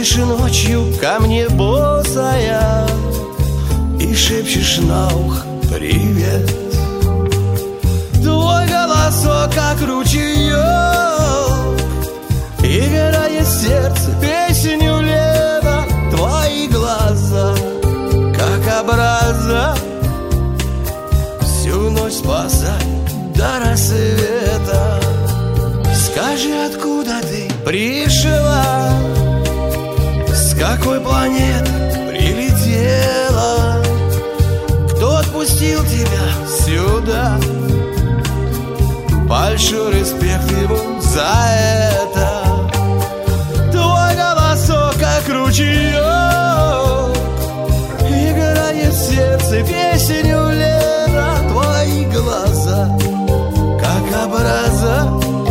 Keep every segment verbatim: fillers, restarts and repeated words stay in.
Приходишь ночью ко мне босая и шепчешь на ухо привет. Твой голосок как ручеек, играет сердце песню лета. Твои глаза как образа всю ночь спасать до рассвета. Скажи, откуда ты пришла, с какой планеты прилетела, кто отпустил тебя сюда? Большой респект ему за это. Твой голосок как ручеек, играет сердце песню лета. Твои глаза как образа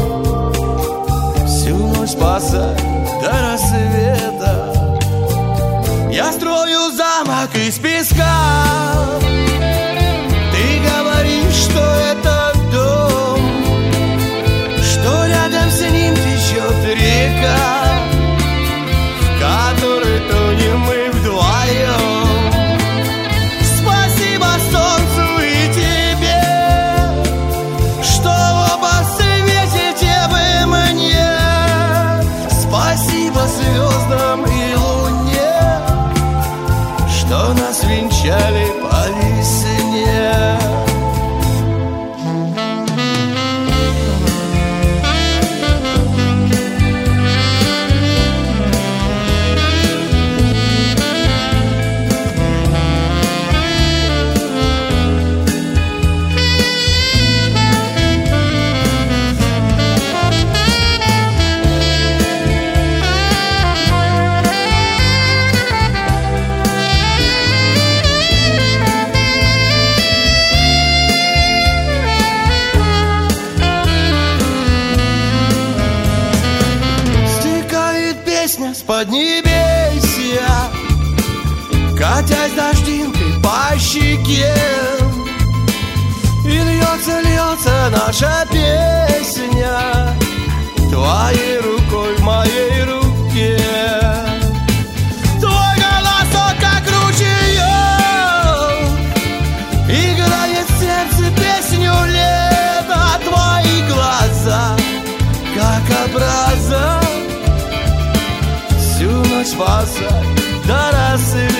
всю ночь спасать до рассвета. Я строю замок из песка, ты говоришь, что это дом, что рядом с ним течет река, в которой тонем мы вдвоем. Спасибо солнцу и тебе, что оба светите вы мне. Спасибо звездам и луне, что нас венчали по весне. С поднебесья, катясь дождинкой по щеке, и льется, льется наша песня твоей рукой в моей руке. Твой голосок как ручеек, играет в сердце песню лета. Твои глаза как образа всю ночь спасать до рассвета.